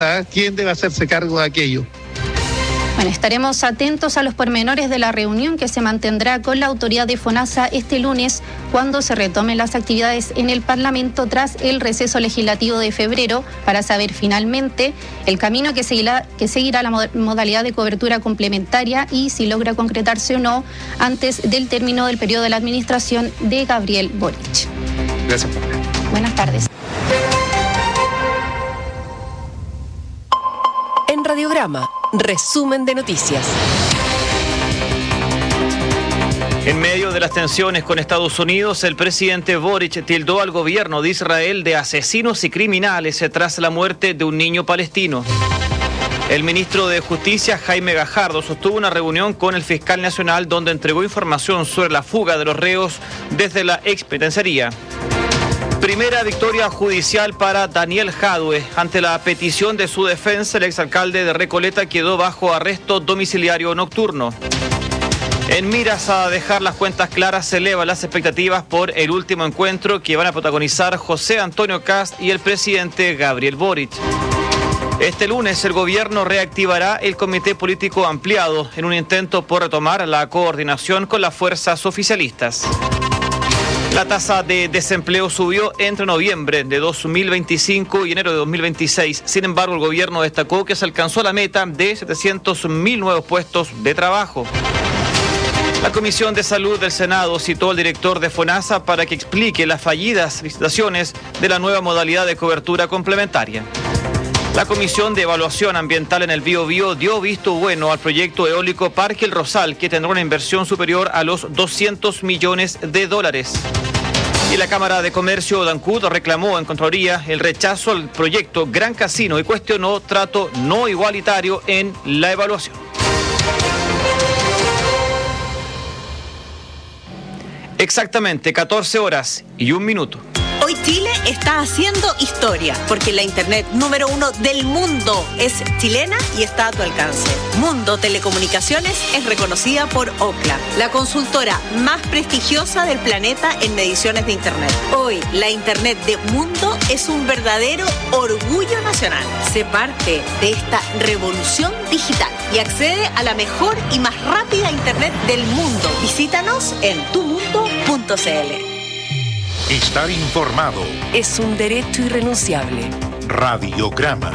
quién debe hacerse cargo de aquello. Bueno, estaremos atentos a los pormenores de la reunión que se mantendrá con la autoridad de FONASA este lunes, cuando se retomen las actividades en el Parlamento tras el receso legislativo de febrero, para saber finalmente el camino que seguirá la modalidad de cobertura complementaria y si logra concretarse o no antes del término del periodo de la administración de Gabriel Boric. Gracias, Pablo. Buenas tardes. En Radiograma, resumen de noticias. En medio de las tensiones con Estados Unidos, el presidente Boric tildó al gobierno de Israel de asesinos y criminales tras la muerte de un niño palestino. El ministro de Justicia, Jaime Gajardo, sostuvo una reunión con el fiscal nacional donde entregó información sobre la fuga de los reos desde la expenitenciaría. Primera victoria judicial para Daniel Jadue. Ante la petición de su defensa, el exalcalde de Recoleta quedó bajo arresto domiciliario nocturno. En miras a dejar las cuentas claras, se elevan las expectativas por el último encuentro que van a protagonizar José Antonio Kast y el presidente Gabriel Boric. Este lunes el gobierno reactivará el comité político ampliado en un intento por retomar la coordinación con las fuerzas oficialistas. La tasa de desempleo subió entre noviembre de 2025 y enero de 2026. Sin embargo, el gobierno destacó que se alcanzó la meta de 700.000 nuevos puestos de trabajo. La Comisión de Salud del Senado citó al director de FONASA para que explique las fallidas licitaciones de la nueva modalidad de cobertura complementaria. La Comisión de Evaluación Ambiental en el Biobío dio visto bueno al proyecto eólico Parque El Rosal, que tendrá una inversión superior a los $200 millones. Y la Cámara de Comercio de Ancud reclamó en Contraloría el rechazo al proyecto Gran Casino y cuestionó trato no igualitario en la evaluación. Exactamente 14 horas y 1 minuto. Hoy Chile está haciendo historia, porque la internet número 1 del mundo es chilena y está a tu alcance. Mundo Telecomunicaciones es reconocida por Ookla, la consultora más prestigiosa del planeta en mediciones de internet. Hoy, la internet de Mundo es un verdadero orgullo nacional. Sé parte de esta revolución digital y accede a la mejor y más rápida internet del mundo. Visítanos en tumundo.cl. Estar informado Es un derecho irrenunciable. Radiograma.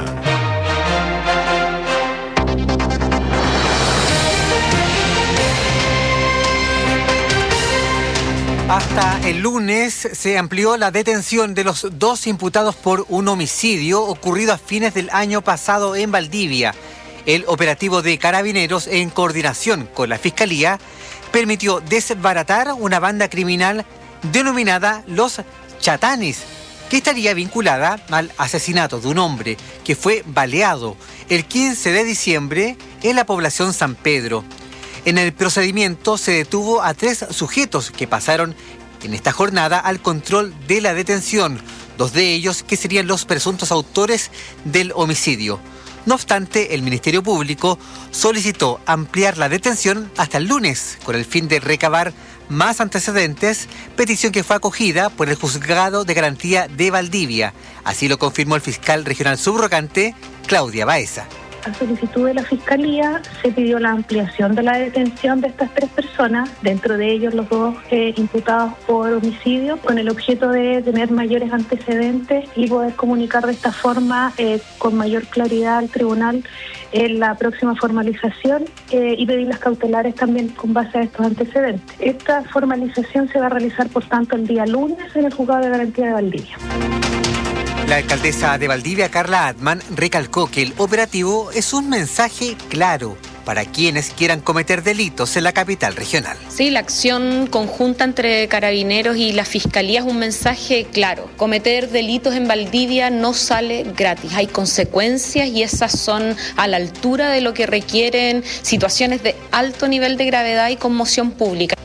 Hasta el lunes se amplió la detención de los 2 imputados por un homicidio ocurrido a fines del año pasado en Valdivia. El operativo de Carabineros, en coordinación con la Fiscalía, permitió desbaratar una banda criminal denominada Los Chatanes, que estaría vinculada al asesinato de un hombre que fue baleado el 15 de diciembre en la población San Pedro. En el procedimiento se detuvo a 3 sujetos que pasaron en esta jornada al control de la detención, 2 de ellos que serían los presuntos autores del homicidio. No obstante, el Ministerio Público solicitó ampliar la detención hasta el lunes con el fin de recabar más antecedentes, petición que fue acogida por el Juzgado de Garantía de Valdivia. Así lo confirmó el fiscal regional subrogante, Claudia Baeza. A solicitud de la Fiscalía se pidió la ampliación de la detención de estas 3 personas, dentro de ellos los 2 imputados por homicidio, con el objeto de tener mayores antecedentes y poder comunicar de esta forma con mayor claridad al tribunal en la próxima formalización y pedir las cautelares también con base a estos antecedentes. Esta formalización se va a realizar, por tanto, el día lunes en el Juzgado de Garantía de Valdivia. La alcaldesa de Valdivia, Carla Atman, recalcó que el operativo es un mensaje claro para quienes quieran cometer delitos en la capital regional. Sí, la acción conjunta entre Carabineros y la Fiscalía es un mensaje claro. Cometer delitos en Valdivia no sale gratis, hay consecuencias y esas son a la altura de lo que requieren situaciones de alto nivel de gravedad y conmoción pública.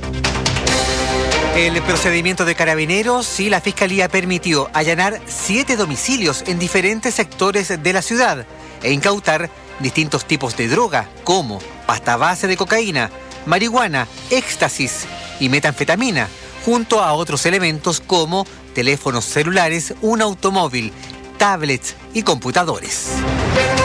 El procedimiento de Carabineros y la Fiscalía permitió allanar 7 domicilios en diferentes sectores de la ciudad e incautar distintos tipos de droga, como pasta base de cocaína, marihuana, éxtasis y metanfetamina, junto a otros elementos como teléfonos celulares, un automóvil, tablets y computadores.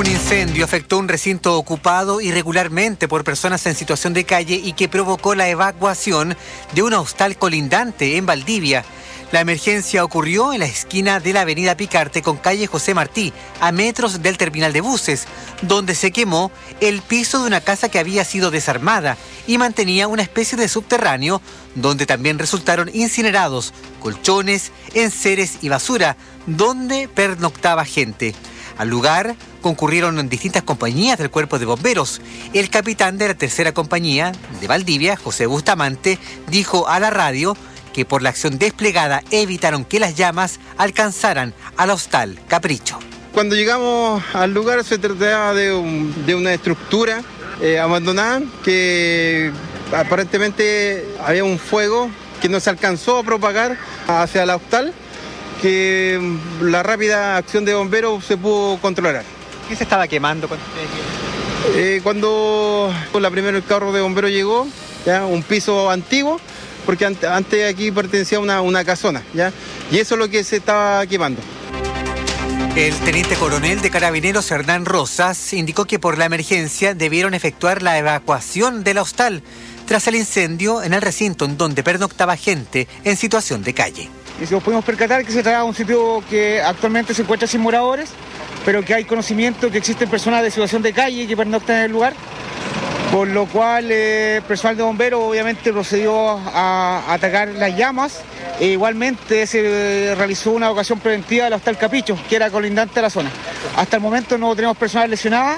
Un incendio afectó un recinto ocupado irregularmente por personas en situación de calle y que provocó la evacuación de un hostal colindante en Valdivia. La emergencia ocurrió en la esquina de la avenida Picarte con calle José Martí, a metros del terminal de buses, donde se quemó el piso de una casa que había sido desarmada y mantenía una especie de subterráneo, donde también resultaron incinerados colchones, enseres y basura, donde pernoctaba gente. Al lugar concurrieron distintas compañías del Cuerpo de Bomberos. El capitán de la tercera compañía de Valdivia, José Bustamante, dijo a la radio que por la acción desplegada evitaron que las llamas alcanzaran al hostal Capricho. Cuando llegamos al lugar se trataba de una estructura abandonada que aparentemente había un fuego que no se alcanzó a propagar hacia el hostal, que la rápida acción de bomberos se pudo controlar. ¿Qué se estaba quemando cuando ustedes llegaron? Cuando el carro de bomberos llegó, ya un piso antiguo, porque antes aquí pertenecía a una casona, ¿ya? Y eso es lo que se estaba quemando. El teniente coronel de Carabineros, Hernán Rosas, indicó que por la emergencia debieron efectuar la evacuación del hostal tras el incendio en el recinto en donde pernoctaba gente en situación de calle. Y si nos pudimos percatar que se trata de un sitio que actualmente se encuentra sin moradores, pero que hay conocimiento que existen personas de situación de calle que pernoctan en el lugar, por lo cual el personal de bomberos obviamente procedió a atacar las llamas e igualmente se realizó una evacuación preventiva del hostal Capricho, que era colindante a la zona. Hasta el momento no tenemos personal lesionada.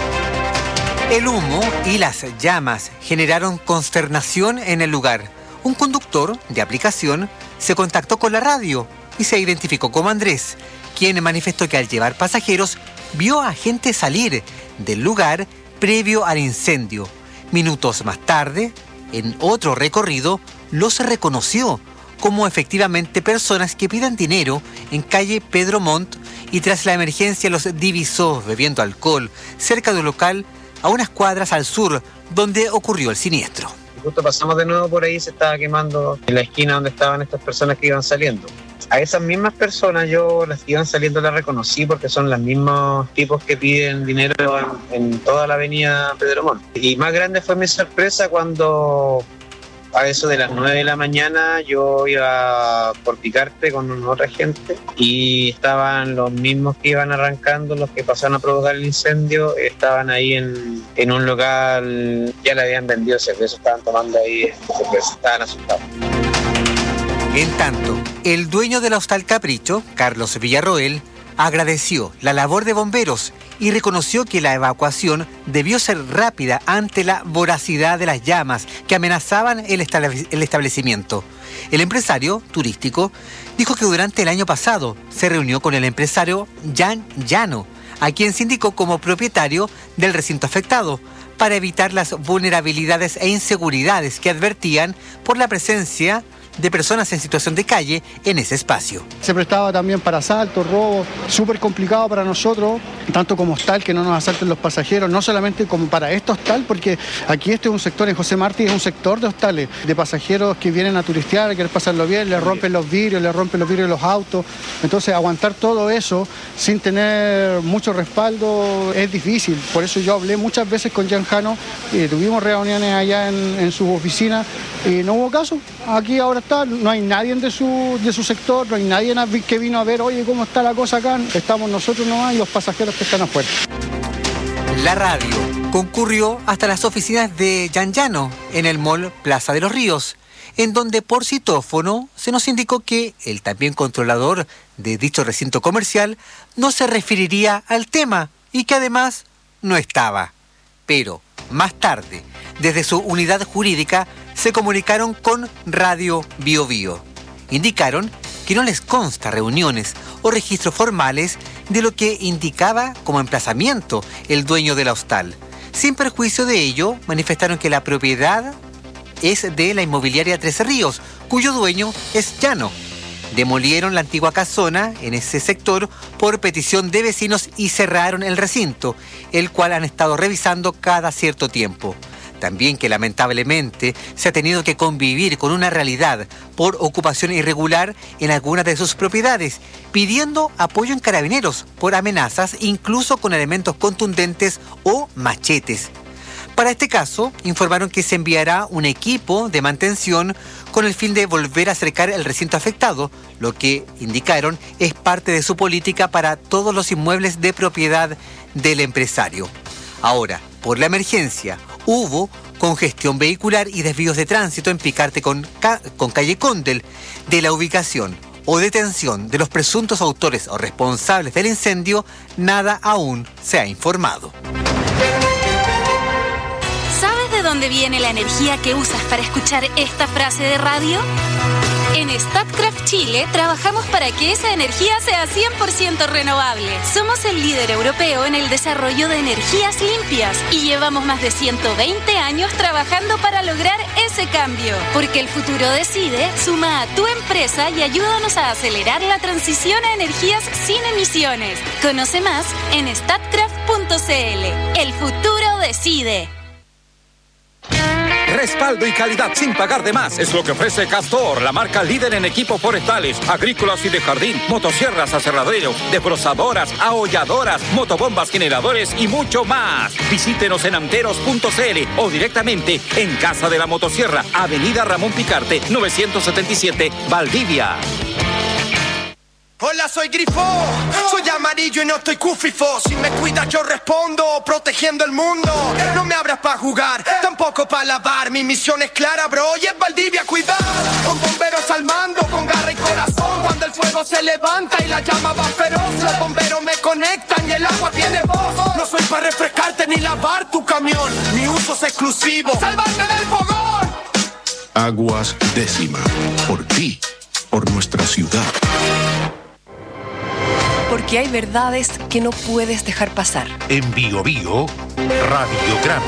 El humo y las llamas generaron consternación en el lugar. Un conductor de aplicación se contactó con la radio y se identificó como Andrés, quien manifestó que al llevar pasajeros vio a gente salir del lugar previo al incendio. Minutos más tarde, en otro recorrido, los reconoció como efectivamente personas que pidan dinero en calle Pedro Montt y tras la emergencia los divisó bebiendo alcohol cerca de un local a unas cuadras al sur donde ocurrió el siniestro. Justo pasamos de nuevo por ahí, se estaba quemando en la esquina donde estaban estas personas que iban saliendo. A esas mismas personas yo las que iban saliendo las reconocí porque son los mismos tipos que piden dinero en toda la avenida Pedro Montt. Y más grande fue mi sorpresa cuando a eso de las 9 de la mañana yo iba por Picarte con otra gente y estaban los mismos que iban arrancando, los que pasaron a provocar el incendio, estaban ahí en un local, ya le habían vendido cerveza, estaban tomando ahí cerveza, estaban asustados. En tanto, el dueño del hostal Capricho, Carlos Villarroel, agradeció la labor de bomberos y reconoció que la evacuación debió ser rápida ante la voracidad de las llamas que amenazaban el establecimiento. El empresario turístico dijo que durante el año pasado se reunió con el empresario Jan Llano, a quien se indicó como propietario del recinto afectado, para evitar las vulnerabilidades e inseguridades que advertían por la presencia de personas en situación de calle en ese espacio. Se prestaba también para asaltos, robos, súper complicado para nosotros, tanto como hostal, que no nos asalten los pasajeros, no solamente como para este hostal, porque aquí este es un sector, en José Martí es un sector de hostales, de pasajeros que vienen a turistear, a querer pasarlo bien, le rompen los vidrios de los autos, entonces aguantar todo eso sin tener mucho respaldo es difícil, por eso yo hablé muchas veces con Jan Jano, tuvimos reuniones allá en sus oficinas y no hubo caso. Aquí ahora está, no hay nadie de su sector, no hay nadie que vino a ver, oye, cómo está la cosa acá, estamos nosotros nomás y los pasajeros que están afuera. La radio concurrió hasta las oficinas de Jan Llano en el mall Plaza de los Ríos, en donde por citófono se nos indicó que el también controlador de dicho recinto comercial no se referiría al tema y que además no estaba. Pero más tarde, desde su unidad jurídica, se comunicaron con Radio Bio Bio. Indicaron que no les consta reuniones o registros formales de lo que indicaba como emplazamiento el dueño del hostal. Sin perjuicio de ello, manifestaron que la propiedad es de la inmobiliaria Tres Ríos, cuyo dueño es Llano. Demolieron la antigua casona en ese sector por petición de vecinos y cerraron el recinto, el cual han estado revisando cada cierto tiempo. también que lamentablemente se ha tenido que convivir con una realidad por ocupación irregular en algunas de sus propiedades, pidiendo apoyo en Carabineros por amenazas, incluso con elementos contundentes o machetes. Para este caso, informaron que se enviará un equipo de mantención con el fin de volver a acercar el recinto afectado, lo que indicaron es parte de su política para todos los inmuebles de propiedad del empresario. Ahora, por la emergencia, hubo congestión vehicular y desvíos de tránsito en Picarte con calle Condel. De la ubicación o detención de los presuntos autores o responsables del incendio, nada aún se ha informado. ¿Sabes de dónde viene la energía que usas para escuchar esta frase de radio? En Statkraft Chile trabajamos para que esa energía sea 100% renovable. Somos el líder europeo en el desarrollo de energías limpias y llevamos más de 120 años trabajando para lograr ese cambio. Porque el futuro decide, suma a tu empresa y ayúdanos a acelerar la transición a energías sin emisiones. Conoce más en statkraft.cl. El futuro decide. Respaldo y calidad sin pagar de más es lo que ofrece Castor, la marca líder en equipos forestales, agrícolas y de jardín, motosierras, aserraderos, desbrozadoras, aholladoras, motobombas, generadores y mucho más. Visítenos en anteros.cl o directamente en Casa de la Motosierra, Avenida Ramón Picarte, 977, Valdivia. Hola, soy Grifo, soy amarillo y no estoy cufrifo. Si me cuidas yo respondo, protegiendo el mundo. No me abras pa' jugar, tampoco pa' lavar. Mi misión es clara, bro, y es Valdivia cuidar. Con bomberos al mando, con garra y corazón. Cuando el fuego se levanta y la llama va feroz, los bomberos me conectan y el agua tiene voz. No soy pa' refrescarte ni lavar tu camión, mi uso es exclusivo, salvarte del fogón. Aguas Décima, por ti, por nuestra ciudad. Porque hay verdades que no puedes dejar pasar. En Bio Bio, Radiograma.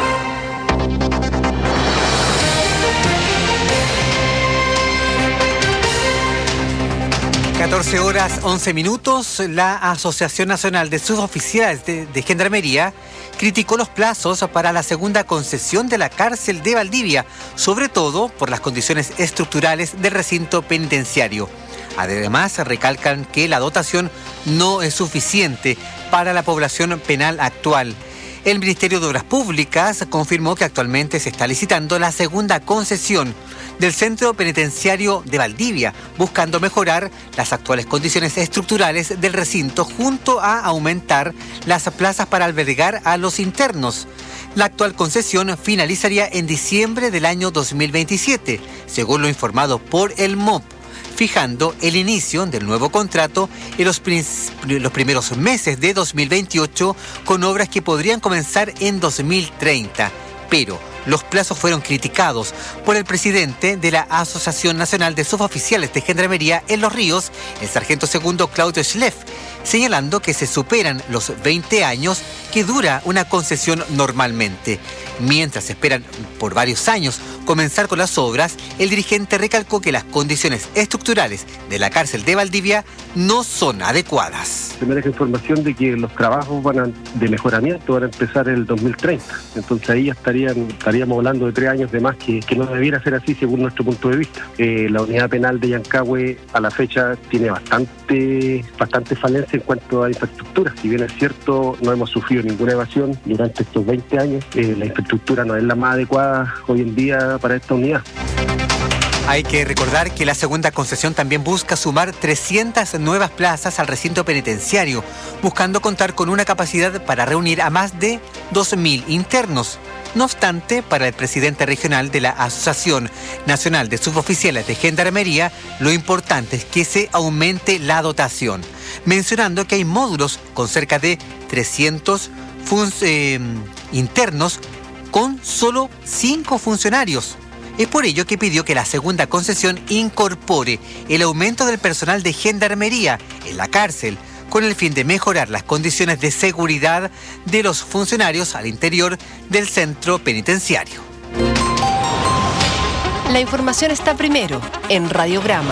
(14:11). La Asociación Nacional de Suboficiales de Gendarmería criticó los plazos para la segunda concesión de la cárcel de Valdivia, sobre todo por las condiciones estructurales del recinto penitenciario. Además, recalcan que la dotación no es suficiente para la población penal actual. El Ministerio de Obras Públicas confirmó que actualmente se está licitando la segunda concesión del Centro Penitenciario de Valdivia, buscando mejorar las actuales condiciones estructurales del recinto junto a aumentar las plazas para albergar a los internos. La actual concesión finalizaría en diciembre del año 2027, según lo informado por el MOP, fijando el inicio del nuevo contrato en los primeros meses de 2028 con obras que podrían comenzar en 2030. Pero los plazos fueron criticados por el presidente de la Asociación Nacional de Suboficiales de Gendarmería en Los Ríos, el sargento segundo Claudio Schleff, señalando que se superan los 20 años que dura una concesión normalmente. Mientras esperan por varios años comenzar con las obras, el dirigente recalcó que las condiciones estructurales de la cárcel de Valdivia no son adecuadas. Se me deja información de que los trabajos de mejoramiento van a empezar en el 2030. Entonces ahí ya estaríamos hablando de 3 años de más que no debiera ser así según nuestro punto de vista. La unidad penal de Yancahue a la fecha tiene bastante falencia en cuanto a infraestructura. Si bien es cierto, no hemos sufrido ninguna evasión durante estos 20 años, la infraestructura no es la más adecuada hoy en día para esta unidad. Hay que recordar que la segunda concesión también busca sumar 300 nuevas plazas al recinto penitenciario, buscando contar con una capacidad para reunir a más de 2.000 internos. No obstante, para el presidente regional de la Asociación Nacional de Suboficiales de Gendarmería, lo importante es que se aumente la dotación, mencionando que hay módulos con cerca de 300 internos con solo 5 funcionarios. Es por ello que pidió que la segunda concesión incorpore el aumento del personal de gendarmería en la cárcel, con el fin de mejorar las condiciones de seguridad de los funcionarios al interior del centro penitenciario. La información está primero en Radiograma.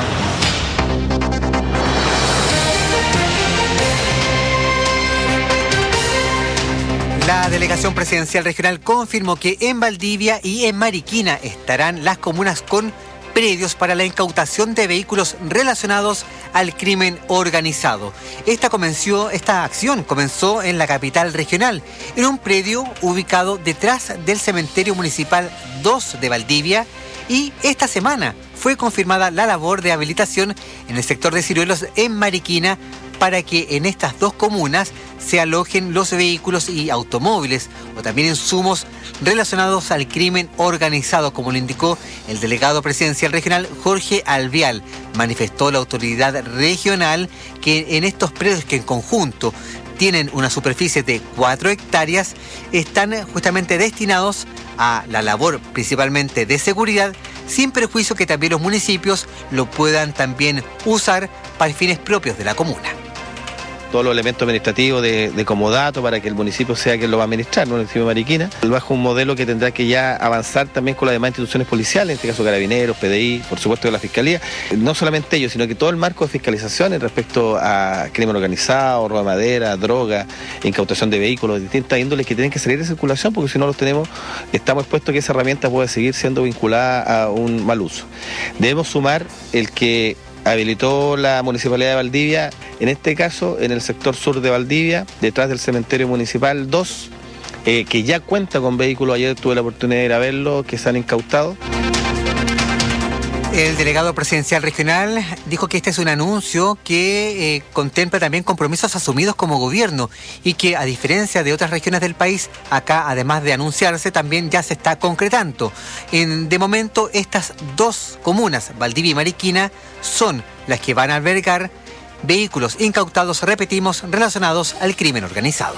La delegación presidencial regional confirmó que en Valdivia y en Mariquina estarán las comunas con predios para la incautación de vehículos relacionados al crimen organizado. Esta acción comenzó en la capital regional, en un predio ubicado detrás del cementerio municipal 2 de Valdivia, y esta semana fue confirmada la labor de habilitación en el sector de Ciruelos en Mariquina para que en estas dos comunas se alojen los vehículos y automóviles o también insumos relacionados al crimen organizado, como lo indicó el delegado presidencial regional Jorge Alvial. Manifestó la autoridad regional que en estos predios, que en conjunto tienen una superficie de 4 hectáreas, están justamente destinados a la labor principalmente de seguridad, sin perjuicio que también los municipios lo puedan también usar para fines propios de la comuna. Todos los elementos administrativos de comodato para que el municipio sea quien lo va a administrar, ¿no? El municipio de Mariquina, bajo un modelo que tendrá que ya avanzar también con las demás instituciones policiales, en este caso Carabineros, PDI, por supuesto de la Fiscalía. No solamente ellos, sino que todo el marco de fiscalización respecto a crimen organizado, robo de madera, droga, incautación de vehículos de distintas índoles que tienen que salir de circulación, porque si no los tenemos, estamos expuestos a que esa herramienta pueda seguir siendo vinculada a un mal uso. Debemos sumar el que habilitó la Municipalidad de Valdivia, en este caso en el sector sur de Valdivia, detrás del cementerio municipal 2, que ya cuenta con vehículos. Ayer tuve la oportunidad de ir a verlo, que se han incautado. El delegado presidencial regional dijo que este es un anuncio que contempla también compromisos asumidos como gobierno y que, a diferencia de otras regiones del país, acá, además de anunciarse, también ya se está concretando. De momento, estas dos comunas, Valdivia y Mariquina, son las que van a albergar vehículos incautados, repetimos, relacionados al crimen organizado.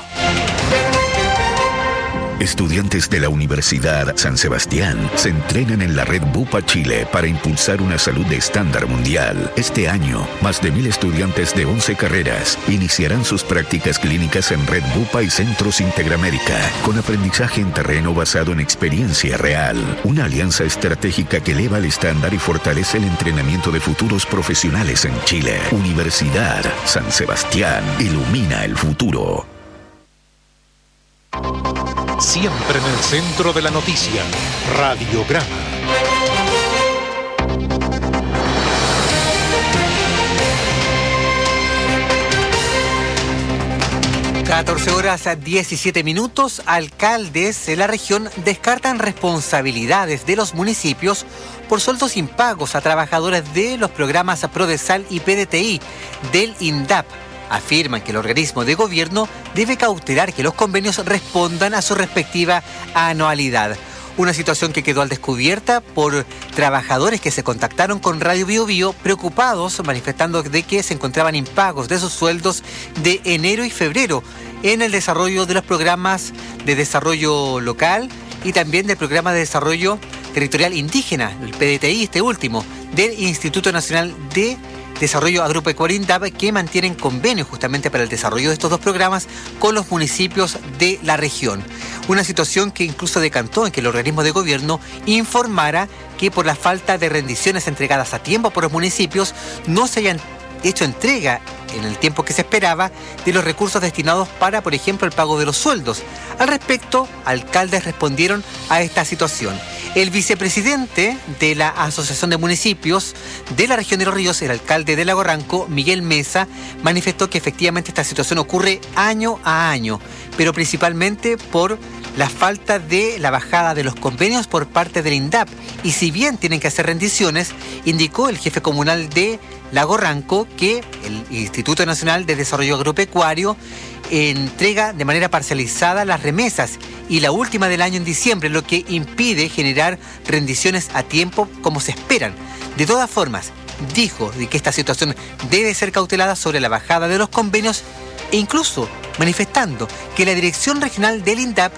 Estudiantes de la Universidad San Sebastián se entrenan en la red Bupa Chile para impulsar una salud de estándar mundial. Este año, más de 1.000 estudiantes de 11 carreras iniciarán sus prácticas clínicas en red Bupa y Centros Interamérica, con aprendizaje en terreno basado en experiencia real. Una alianza estratégica que eleva el estándar y fortalece el entrenamiento de futuros profesionales en Chile. Universidad San Sebastián ilumina el futuro. Siempre en el centro de la noticia, Radiograma. 14:17. Alcaldes de la región descartan responsabilidades de los municipios por sueldos impagos a trabajadores de los programas Prodesal y PDTI del INDAP. Afirman que el organismo de gobierno debe cautelar que los convenios respondan a su respectiva anualidad. Una situación que quedó al descubierta por trabajadores que se contactaron con Radio Bio Bio preocupados, manifestando de que se encontraban impagos de sus sueldos de enero y febrero en el desarrollo de los programas de desarrollo local y también del programa de desarrollo territorial indígena, el PDTI, este último, del Instituto Nacional de Desarrollo Agropecuario INDAP, que mantienen convenios justamente para el desarrollo de estos dos programas con los municipios de la región. Una situación que incluso decantó en que el organismo de gobierno informara que por la falta de rendiciones entregadas a tiempo por los municipios no se hayan hecho entrega en el tiempo que se esperaba de los recursos destinados para, por ejemplo, el pago de los sueldos. Al respecto, alcaldes respondieron a esta situación. El vicepresidente de la Asociación de Municipios de la región de Los Ríos, el alcalde de Lago Ranco, Miguel Mesa, manifestó que efectivamente esta situación ocurre año a año, pero principalmente por la falta de la bajada de los convenios por parte del INDAP. Y si bien tienen que hacer rendiciones, indicó el jefe comunal de Lago Ranco que el Instituto Nacional de Desarrollo Agropecuario entrega de manera parcializada las remesas y la última del año en diciembre, lo que impide generar rendiciones a tiempo como se esperan. De todas formas, dijo de que esta situación debe ser cautelada sobre la bajada de los convenios e incluso manifestando que la dirección regional del INDAP,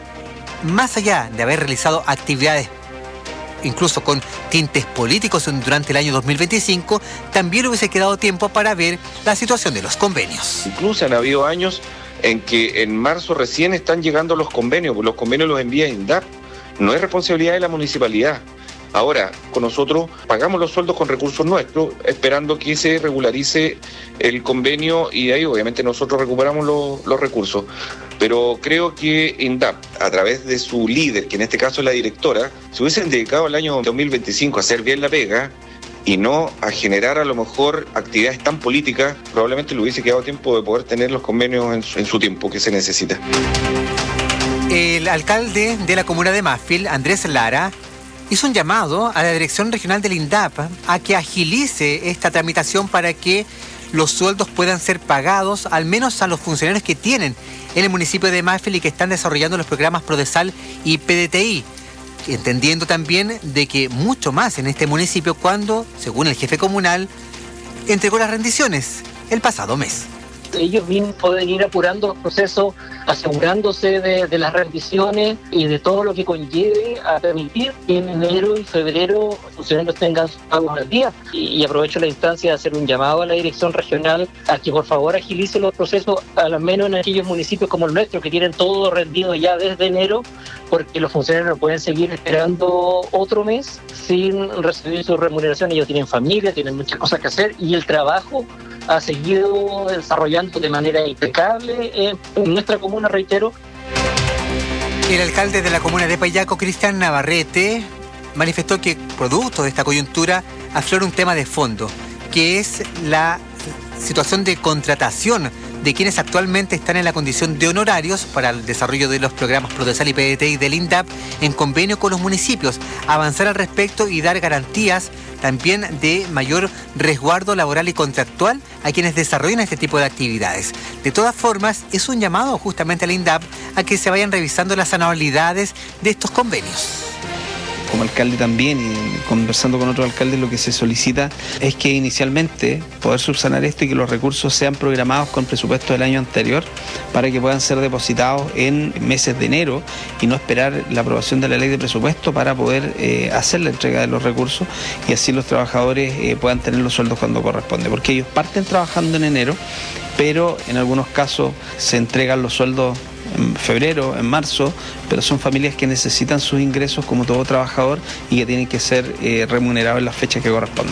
más allá de haber realizado actividades incluso con tintes políticos durante el año 2025, también hubiese quedado tiempo para ver la situación de los convenios. Incluso han habido años en que en marzo recién están llegando los convenios los envía INDAP, no es responsabilidad de la municipalidad. Ahora, con nosotros pagamos los sueldos con recursos nuestros, esperando que se regularice el convenio y de ahí obviamente nosotros recuperamos los recursos. Pero creo que INDAP, a través de su líder, que en este caso es la directora, se hubiesen dedicado al año 2025 a hacer bien la pega y no a generar a lo mejor actividades tan políticas, probablemente le hubiese quedado tiempo de poder tener los convenios en su tiempo que se necesita. El alcalde de la comuna de Mafil, Andrés Lara, hizo un llamado a la Dirección Regional del INDAP a que agilice esta tramitación para que los sueldos puedan ser pagados, al menos a los funcionarios que tienen en el municipio de Mafil y que están desarrollando los programas Prodesal y PDTI, entendiendo también de que mucho más en este municipio cuando, según el jefe comunal, entregó las rendiciones el pasado mes. Ellos mismos pueden ir apurando los procesos, asegurándose de las rendiciones y de todo lo que conlleve a permitir que en enero y febrero los funcionarios tengan sus pagos al día. Y aprovecho la instancia de hacer un llamado a la dirección regional a que por favor agilice los procesos, al menos en aquellos municipios como el nuestro, que tienen todo rendido ya desde enero, porque los funcionarios no pueden seguir esperando otro mes sin recibir su remuneración. Ellos tienen familia, tienen muchas cosas que hacer y el trabajo ha seguido desarrollando de manera impecable en nuestra comuna, reitero. El alcalde de la comuna de Payaco, Cristian Navarrete, manifestó que producto de esta coyuntura aflora un tema de fondo, que es la situación de contratación de quienes actualmente están en la condición de honorarios para el desarrollo de los programas Prodesal y PDTI del INDAP en convenio con los municipios, avanzar al respecto y dar garantías también de mayor resguardo laboral y contractual a quienes desarrollan este tipo de actividades. De todas formas, es un llamado justamente al INDAP a que se vayan revisando las anualidades de estos convenios. Como alcalde también, y conversando con otros alcaldes, lo que se solicita es que inicialmente poder subsanar esto y que los recursos sean programados con presupuesto del año anterior para que puedan ser depositados en meses de enero y no esperar la aprobación de la ley de presupuesto para poder hacer la entrega de los recursos y así los trabajadores puedan tener los sueldos cuando corresponde, porque ellos parten trabajando en enero, pero en algunos casos se entregan los sueldos en febrero, en marzo, pero son familias que necesitan sus ingresos como todo trabajador y que tienen que ser remunerados en las fechas que corresponden.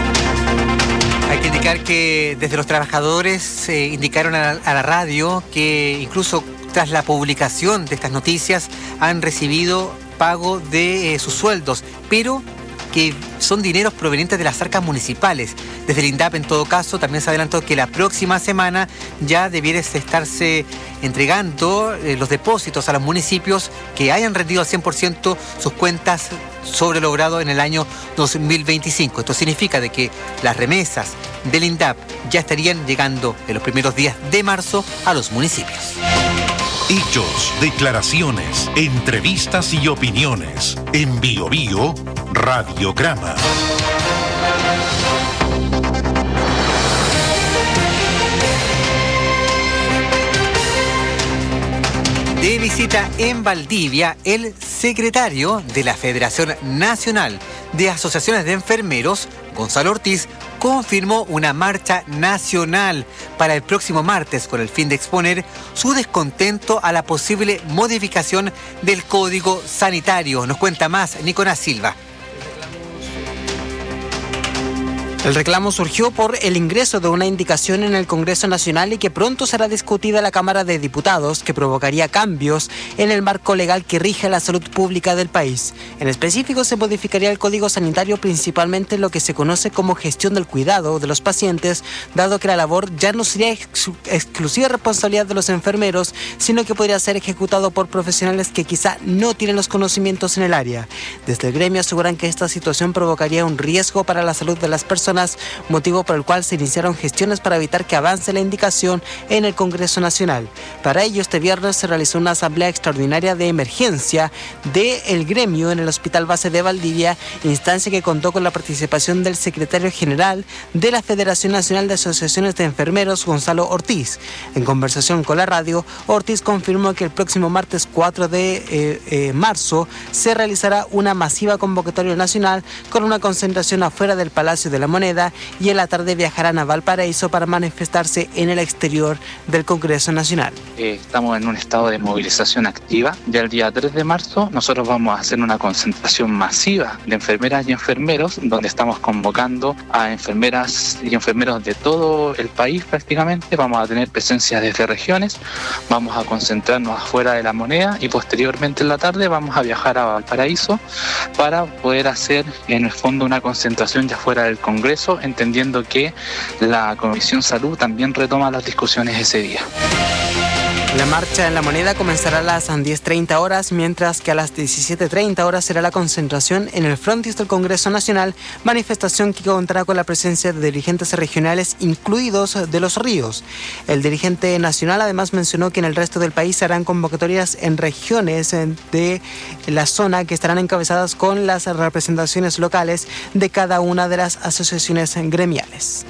Hay que indicar que desde los trabajadores indicaron a la radio que incluso tras la publicación de estas noticias han recibido pago de sus sueldos, pero que son dineros provenientes de las arcas municipales. Desde el INDAP, en todo caso, también se adelantó que la próxima semana ya debiera estarse entregando los depósitos a los municipios que hayan rendido al 100% sus cuentas sobre lo logrado en el año 2025. Esto significa de que las remesas del INDAP ya estarían llegando en los primeros días de marzo a los municipios. Hechos, declaraciones, entrevistas y opiniones. En Bio Bio, Radiograma. De visita en Valdivia, el secretario de la Federación Nacional de Asociaciones de Enfermeros, Gonzalo Ortiz, confirmó una marcha nacional para el próximo martes con el fin de exponer su descontento a la posible modificación del Código Sanitario. Nos cuenta más Nicolás Silva. El reclamo surgió por el ingreso de una indicación en el Congreso Nacional y que pronto será discutida en la Cámara de Diputados, que provocaría cambios en el marco legal que rige la salud pública del país. En específico, se modificaría el Código Sanitario principalmente en lo que se conoce como gestión del cuidado de los pacientes, dado que la labor ya no sería exclusiva responsabilidad de los enfermeros, sino que podría ser ejecutado por profesionales que quizá no tienen los conocimientos en el área. Desde el gremio aseguran que esta situación provocaría un riesgo para la salud de las personas, motivo por el cual se iniciaron gestiones para evitar que avance la indicación en el Congreso Nacional. Para ello, este viernes se realizó una asamblea extraordinaria de emergencia del gremio en el Hospital Base de Valdivia, instancia que contó con la participación del secretario general de la Federación Nacional de Asociaciones de Enfermeros, Gonzalo Ortiz. En conversación con la radio, Ortiz confirmó que el próximo martes 4 de marzo se realizará una masiva convocatoria nacional con una concentración afuera del Palacio de la Moneda Moneda y en la tarde viajarán a Valparaíso para manifestarse en el exterior del Congreso Nacional. Estamos en un estado de movilización activa. Ya el día 3 de marzo nosotros vamos a hacer una concentración masiva de enfermeras y enfermeros, donde estamos convocando a enfermeras y enfermeros de todo el país prácticamente. Vamos a tener presencia desde regiones, vamos a concentrarnos afuera de La Moneda y posteriormente en la tarde vamos a viajar a Valparaíso para poder hacer en el fondo una concentración ya fuera del Congreso, entendiendo que la Comisión Salud también retoma las discusiones ese día. La marcha en La Moneda comenzará a las 10:30 horas, mientras que a las 17:30 horas será la concentración en el frontis del Congreso Nacional, manifestación que contará con la presencia de dirigentes regionales, incluidos de Los Ríos. El dirigente nacional además mencionó que en el resto del país se harán convocatorias en regiones de la zona que estarán encabezadas con las representaciones locales de cada una de las asociaciones gremiales.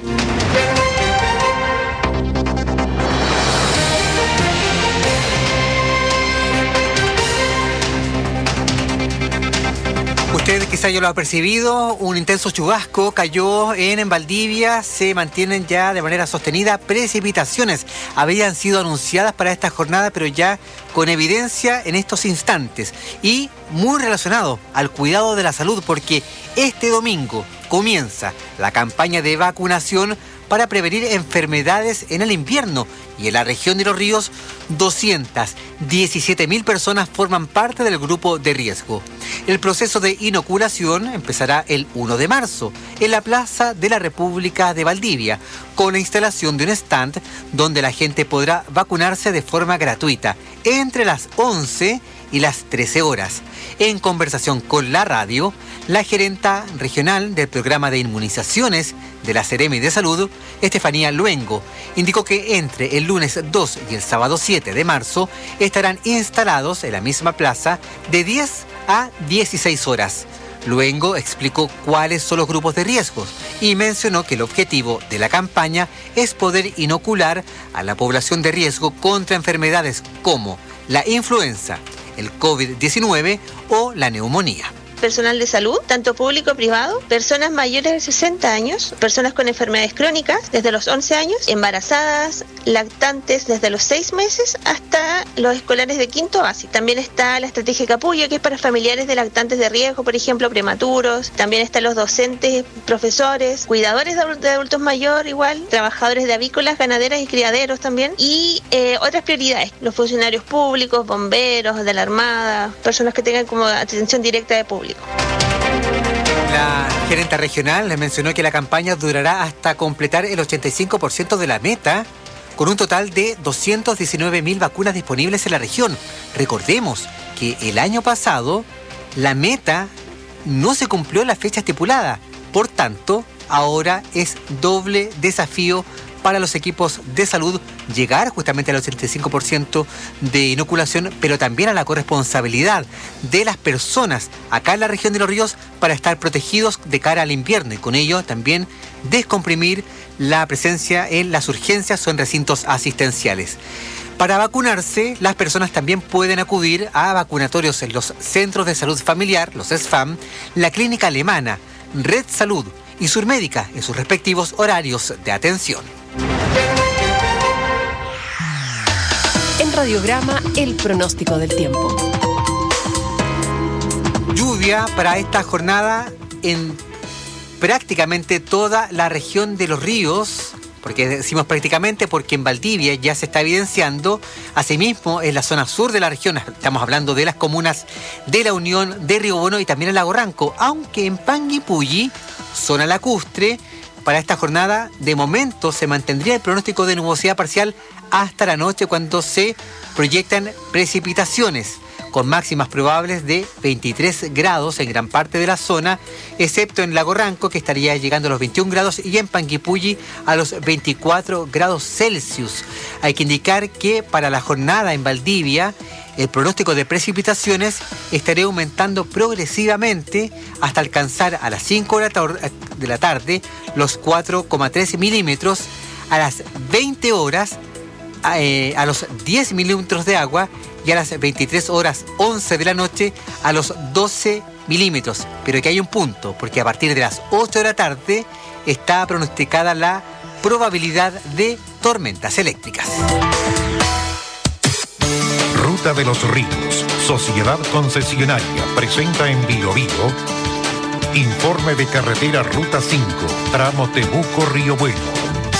Usted quizá ya lo ha percibido, un intenso chubasco cayó en Valdivia, se mantienen ya de manera sostenida precipitaciones. Habían sido anunciadas para esta jornada, pero ya con evidencia en estos instantes. Y muy relacionado al cuidado de la salud, porque este domingo comienza la campaña de vacunación para prevenir enfermedades en el invierno. Y en la región de Los Ríos, 217.000 personas forman parte del grupo de riesgo. El proceso de inoculación empezará el 1 de marzo en la Plaza de la República de Valdivia, con la instalación de un stand donde la gente podrá vacunarse de forma gratuita entre las 11 y las 13 horas. En conversación con la radio, la gerenta regional del programa de inmunizaciones de la Seremi de Salud, Estefanía Luengo, indicó que entre el lunes 2 y el sábado 7 de marzo estarán instalados en la misma plaza de 10 a 16 horas. Luengo explicó cuáles son los grupos de riesgos y mencionó que el objetivo de la campaña es poder inocular a la población de riesgo contra enfermedades como la influenza, el COVID-19 o la neumonía. Personal de salud, tanto público como privado, personas mayores de 60 años, personas con enfermedades crónicas desde los 11 años, embarazadas, lactantes desde los 6 meses hasta los escolares de quinto básico. También está la estrategia Capullo, que es para familiares de lactantes de riesgo, por ejemplo, prematuros. También están los docentes, profesores, cuidadores de adultos mayores igual, trabajadores de avícolas, ganaderas y criaderos también. Y otras prioridades, los funcionarios públicos, bomberos, de la Armada, personas que tengan como atención directa de público. La gerente regional les mencionó que la campaña durará hasta completar el 85% de la meta, con un total de 219.000 vacunas disponibles en la región. Recordemos que el año pasado la meta no se cumplió en la fecha estipulada. Por tanto, ahora es doble desafío para los equipos de salud llegar justamente al 85% de inoculación, pero también a la corresponsabilidad de las personas acá en la región de Los Ríos para estar protegidos de cara al invierno y con ello también descomprimir la presencia en las urgencias o en recintos asistenciales. Para vacunarse, las personas también pueden acudir a vacunatorios en los centros de salud familiar, los SFAM, la Clínica Alemana, Red Salud y Surmédica en sus respectivos horarios de atención. En Radiograma, el pronóstico del tiempo. Lluvia para esta jornada en prácticamente toda la región de Los Ríos, porque decimos prácticamente porque en Valdivia ya se está evidenciando, asimismo en la zona sur de la región, estamos hablando de las comunas de La Unión, de Río Bueno y también en Lago Ranco, aunque en Panguipulli, zona lacustre, para esta jornada de momento se mantendría el pronóstico de nubosidad parcial hasta la noche cuando se proyectan precipitaciones con máximas probables de 23 grados en gran parte de la zona, excepto en Lago Ranco, que estaría llegando a los 21 grados, y en Panguipulli a los 24 grados Celsius. Hay que indicar que para la jornada en Valdivia, el pronóstico de precipitaciones estaría aumentando progresivamente hasta alcanzar a las 5 de la tarde los 4,3 milímetros, a las 20 horas a los 10 milímetros de agua y a las 23 horas 11 de la noche a los 12 milímetros. Pero que hay un punto, porque a partir de las 8 de la tarde está pronosticada la probabilidad de tormentas eléctricas. Ruta de los Ríos, Sociedad Concesionaria, presenta en Biobío informe de carretera Ruta 5, tramo Temuco-Río Bueno.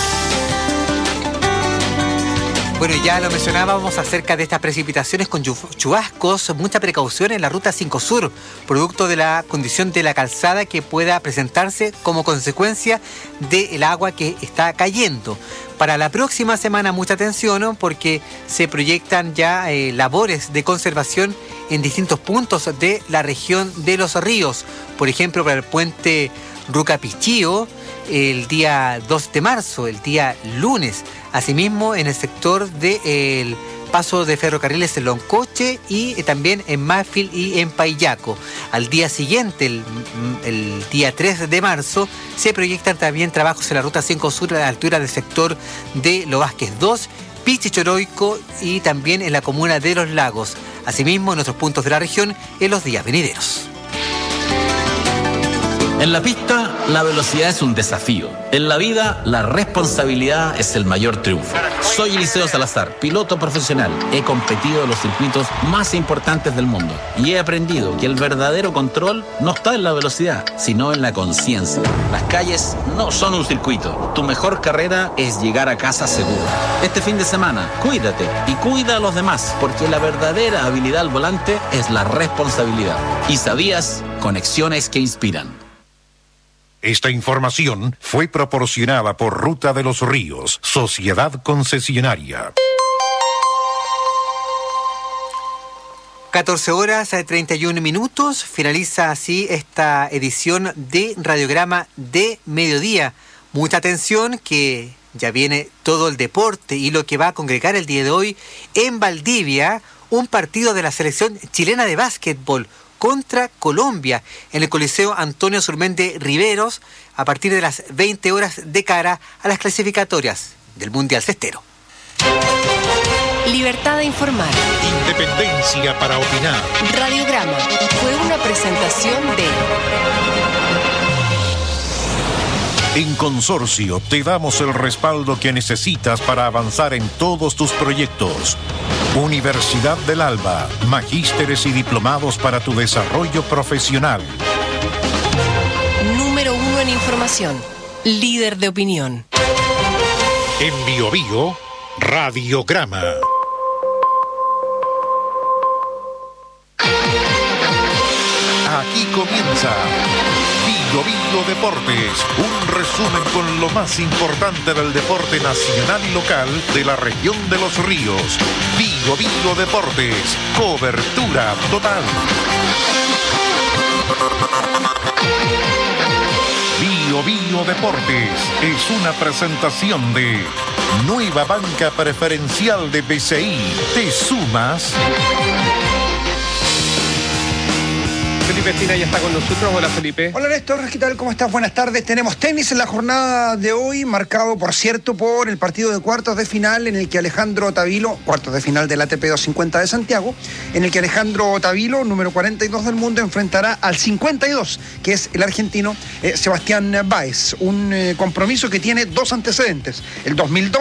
Bueno, ya lo mencionábamos acerca de estas precipitaciones con chubascos, mucha precaución en la Ruta 5 Sur, producto de la condición de la calzada que pueda presentarse como consecuencia del agua que está cayendo. Para la próxima semana mucha atención, ¿no? Porque se proyectan ya labores de conservación en distintos puntos de la región de los ríos. Por ejemplo, para el puente Rucapichío, el día 2 de marzo, el día lunes. Asimismo, en el sector del paso de ferrocarriles en Loncoche y también en Mafil y en Paillaco. Al día siguiente, el día 3 de marzo, se proyectan también trabajos en la Ruta 5 Sur a la altura del sector de Lo Vázquez 2, Pichichoroico y también en la comuna de Los Lagos. Asimismo, en otros puntos de la región en los días venideros. En la pista, la velocidad es un desafío. En la vida, la responsabilidad es el mayor triunfo. Soy Eliseo Salazar, piloto profesional. He competido en los circuitos más importantes del mundo y he aprendido que el verdadero control no está en la velocidad, sino en la conciencia. Las calles no son un circuito. Tu mejor carrera es llegar a casa seguro. Este fin de semana, cuídate y cuida a los demás, porque la verdadera habilidad al volante es la responsabilidad. ¿Y sabías? Conexiones que inspiran. Esta información fue proporcionada por Ruta de los Ríos, Sociedad Concesionaria. 14 horas 31 minutos. Finaliza así esta edición de Radiograma de Mediodía. Mucha atención que ya viene todo el deporte y lo que va a congregar el día de hoy en Valdivia, un partido de la selección chilena de básquetbol contra Colombia en el Coliseo Antonio Surmendi Riveros a partir de las 20 horas de cara a las clasificatorias del Mundial Cestero. Libertad de informar. Independencia para opinar. Radiograma fue una presentación de... En Consorcio te damos el respaldo que necesitas para avanzar en todos tus proyectos. Universidad del Alba, magísteres y diplomados para tu desarrollo profesional. Número 1 en información, líder de opinión. En Biobío, Radiograma. Aquí comienza Biobío Deportes, un resumen con lo más importante del deporte nacional y local de la región de los ríos. Biobío Deportes, cobertura total. Biobío Deportes es una presentación de Nueva Banca Preferencial de BCI. ¿Te sumas? Felipe Espina ya está con nosotros. Hola, Felipe. Hola, Néstor. ¿Qué tal? ¿Cómo estás? Buenas tardes. Tenemos tenis en la jornada de hoy, marcado, por cierto, por el partido de cuartos de final en el que Alejandro Tavilo, cuartos de final del ATP 250 de Santiago, en el que Alejandro Tavilo, número 42 del mundo, enfrentará al 52, que es el argentino Sebastián Báez. Un compromiso que tiene dos antecedentes. El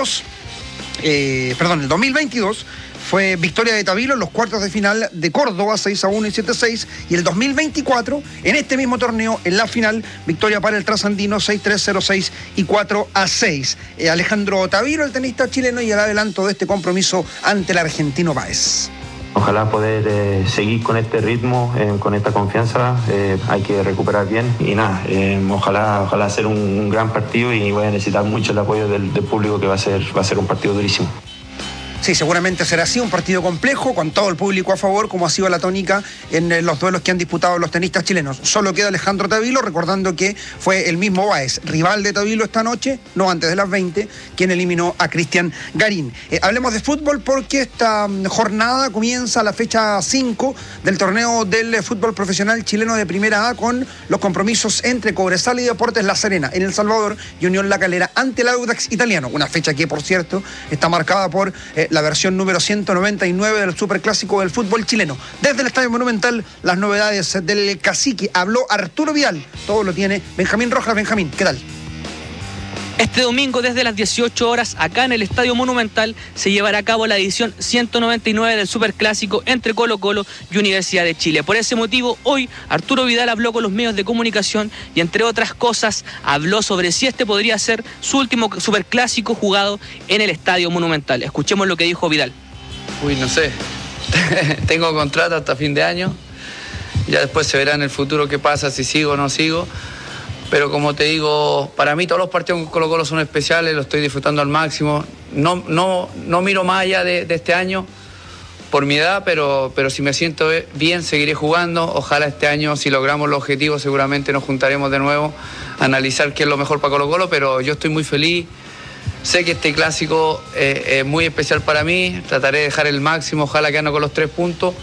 2022 fue victoria de Tavilo en los cuartos de final de Córdoba, 6-1 y 7-6. Y el 2024, en este mismo torneo, en la final, victoria para el trasandino, 6-3, 0-6 y 4-6. Alejandro Tavilo, el tenista chileno, y el adelanto de este compromiso ante el argentino Báez. Ojalá poder seguir con este ritmo, con esta confianza. Hay que recuperar bien y nada, ojalá hacer un gran partido, y voy a necesitar mucho el apoyo del público, que va a ser un partido durísimo. Sí, seguramente será así, un partido complejo, con todo el público a favor, como ha sido la tónica en los duelos que han disputado los tenistas chilenos. Solo queda Alejandro Tavilo, recordando que fue el mismo Báez, rival de Tavilo esta noche, no antes de las 20, quien eliminó a Cristian Garín. Hablemos de fútbol, porque esta jornada comienza la fecha 5 del torneo del fútbol profesional chileno de Primera A, con los compromisos entre Cobresal y Deportes La Serena en El Salvador y Unión La Calera ante el Audax Italiano. Una fecha que, por cierto, está marcada por la versión número 199 del superclásico del fútbol chileno. Desde el Estadio Monumental, las novedades del Cacique. Habló Arturo Vidal. Todo lo tiene Benjamín Rojas. Benjamín, ¿qué tal? Este domingo desde las 18 horas acá en el Estadio Monumental se llevará a cabo la edición 199 del Superclásico entre Colo-Colo y Universidad de Chile. Por ese motivo, hoy Arturo Vidal habló con los medios de comunicación y entre otras cosas habló sobre si este podría ser su último Superclásico jugado en el Estadio Monumental. Escuchemos lo que dijo Vidal. No sé, tengo contrato hasta fin de año, ya después se verá en el futuro qué pasa, si sigo o no sigo. Pero como te digo, para mí todos los partidos con Colo-Colo son especiales, lo estoy disfrutando al máximo. No miro más allá de este año por mi edad, pero si me siento bien seguiré jugando. Ojalá este año, si logramos los objetivos, seguramente nos juntaremos de nuevo a analizar qué es lo mejor para Colo-Colo, pero yo estoy muy feliz. Sé que este clásico es muy especial para mí, trataré de dejar el máximo, ojalá quedarnos con los 3 puntos,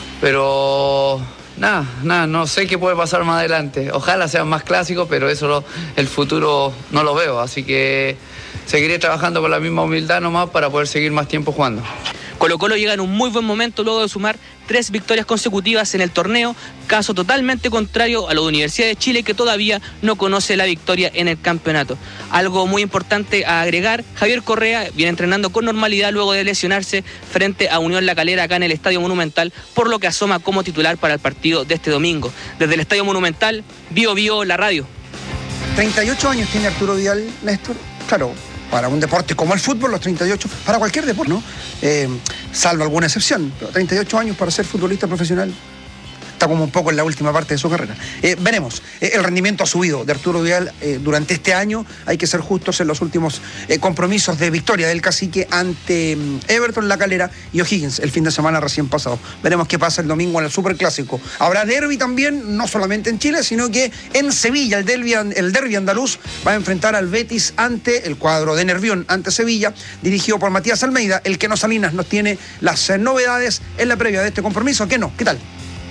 pero... Nada, no sé qué puede pasar más adelante. Ojalá sean más clásicos, pero eso el futuro no lo veo. Así que seguiré trabajando con la misma humildad nomás para poder seguir más tiempo jugando. Colo-Colo llega en un muy buen momento luego de sumar 3 victorias consecutivas en el torneo, caso totalmente contrario a la Universidad de Chile, que todavía no conoce la victoria en el campeonato. Algo muy importante a agregar, Javier Correa viene entrenando con normalidad luego de lesionarse frente a Unión La Calera acá en el Estadio Monumental, por lo que asoma como titular para el partido de este domingo. Desde el Estadio Monumental, Bio la radio. 38 años tiene Arturo Vidal, Néstor. Claro, para un deporte como el fútbol, los 38, para cualquier deporte, ¿no? Salvo alguna excepción, pero 38 años para ser futbolista profesional. Está como un poco en la última parte de su carrera. Veremos, el rendimiento ha subido de Arturo Vidal durante este año. Hay que ser justos en los últimos compromisos de victoria del Cacique ante Everton, La Calera y O'Higgins el fin de semana recién pasado. Veremos qué pasa el domingo en el Superclásico. Habrá derbi también, no solamente en Chile, sino que en Sevilla el derbi andaluz va a enfrentar al Betis ante el cuadro de Nervión, ante Sevilla, dirigido por Matías Almeida. El Keno Salinas nos tiene las novedades en la previa de este compromiso. Keno, ¿qué tal?